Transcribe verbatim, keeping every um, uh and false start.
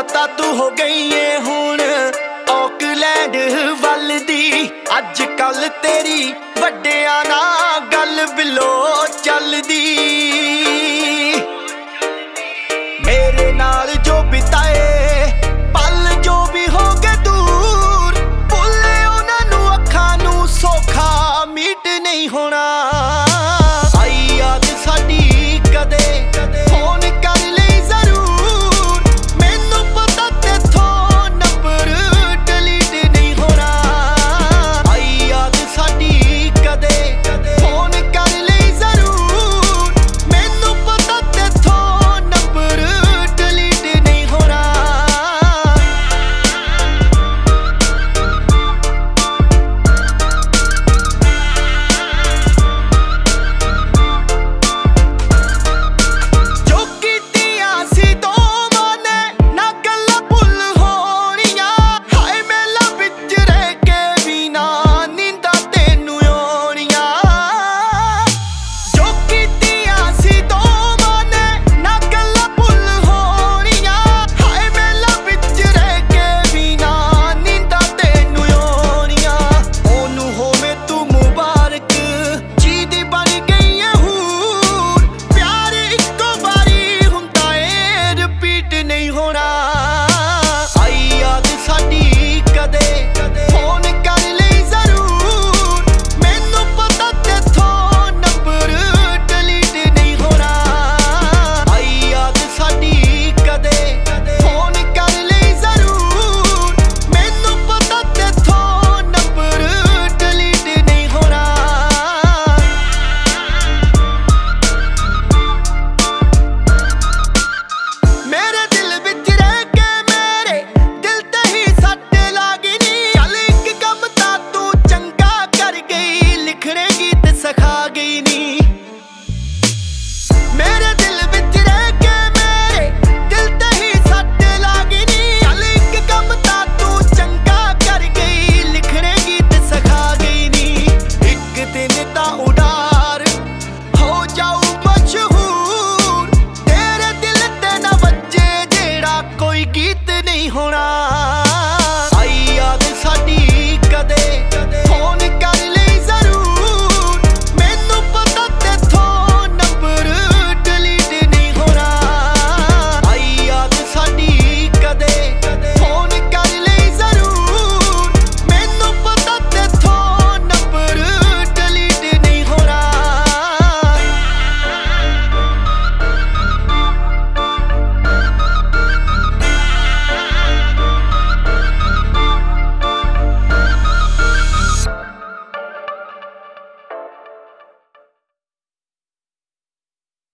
पता तू हो गई है हुण ऑकलैंड वल दी। अज कल तेरी वड्डियां नाल गल बिलो चलदी। मेरे नाल जो बिताए पल जो भी हो गए दूर, भुले उन्हां नूं अखां नूं सौखा मीट नहीं होना। आई याद साडी कदे फोन कर लई जरूर, मैनू पता तेथों नंबर डिलीट नहीं होना। आई याद साडी कदे फोन कर लई जरूर, मैनू पता तेथों नंबर डिलीट नहीं होना। जो कीतियां सी दोवां ने ना गल्लां भुल होणियां, हाय मेला विच रह के भी ना नींदां तैनूं आउणियां। जो कीतियां सी दोवां ने ना गल्लां भुल होणियां, हाय मेला विच रह के भी ना नींदां तैनूं आउणियां। ओनू होवे तू मुबारक जीदी बन गई है हूर, प्यार इक्को बारी हुंदा ए रिपीट नहीं होना। आई याद साडी कदे फोन कर लई जरूर, मैनू पता तेथों नंबर डिलीट नहीं होना। आई याद साडी कदे फोन कर लई जरूर, मैनू पता तेथों नंबर डिलीट नहीं होना। मेरे दिल विच रह के मेरे दिल ते ही सट लागी नी। चल इक कम तां तू चंगा कर गई, लिखने गीत सिखा गई नी। मेरे दिल विच रह के मेरे दिल ते ही सट लागी नी। चल इक कम तां तू चंगा कर गई, लिखने गीत सिखा गई नी। इक दिन तां उडार हो जाऊ मशहूर, तेरे दिल ते ना वज्जे जेड़ा कोई गीत नहीं होना।